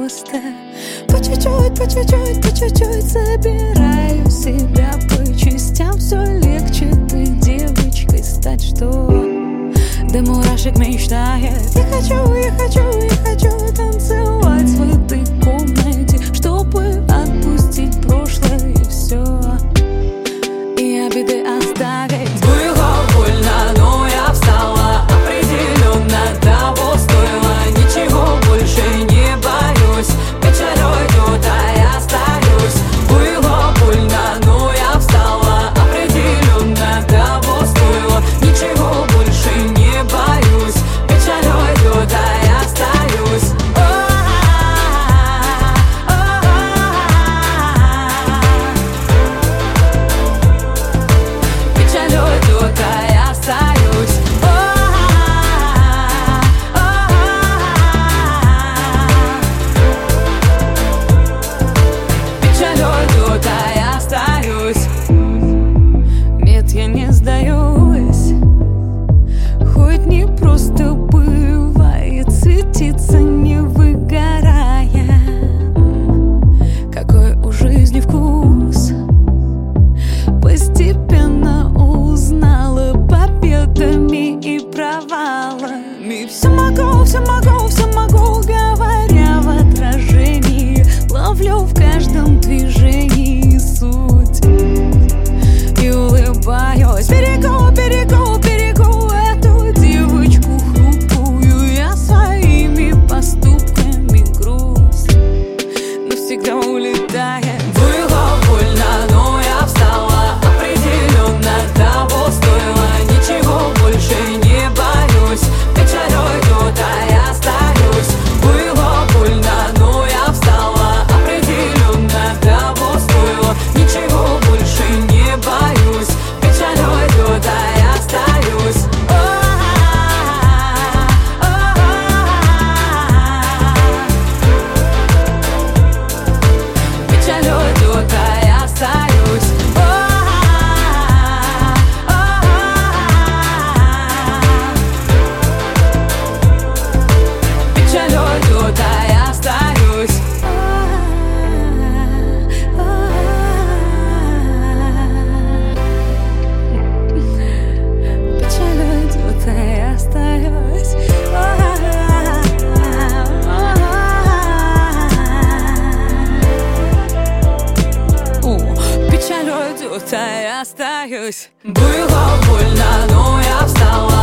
просто. По чуть-чуть, по чуть-чуть, по чуть-чуть собираю себя по частям. Все легче ты девочкой стать, что до мурашек мечтает. Я хочу, я хочу, я хочу танцевать в этой комнате, чтобы отпустить прошлое и все, и обиды оставить. Было больно, но я встала, определенно того стоило. Ничего больше не боюсь, печаль уйдет, а я остаюсь. Было больно, но я встала, определенно того стоило. Ничего больше не боюсь, печаль уйдет, а я остаюсь. Печаль уйдет, а я остаюсь. Печаль уйдет, а я остаюсь. Нет, я не сдаюсь, хоть не просто бывает светиться, не выгорая. Какой у жизни вкус, постепенно узнала победами и провалами. Все могу, все могу, все могу, говоря в отражении. Ловлю в каждом движении суть и улыбаюсь. Берегу, берегу, берегу эту девочку хрупкую. Я своими поступками груз навсегда улетает. Было больно, но я встала, определенно того стоило. Ничего больше не боюсь, печаль уйдет, а я остаюсь. Было больно, но я встала, определенно того стоило. Ничего больше не боюсь, печаль уйдет, а я остаюсь. Печаль уйдет, а я остаюсь. Печаль уйдет, а я остаюсь. Печаль уйдет, а я остаюсь. Печаль уйдет, а я остаюсь. Было больно, но я встала,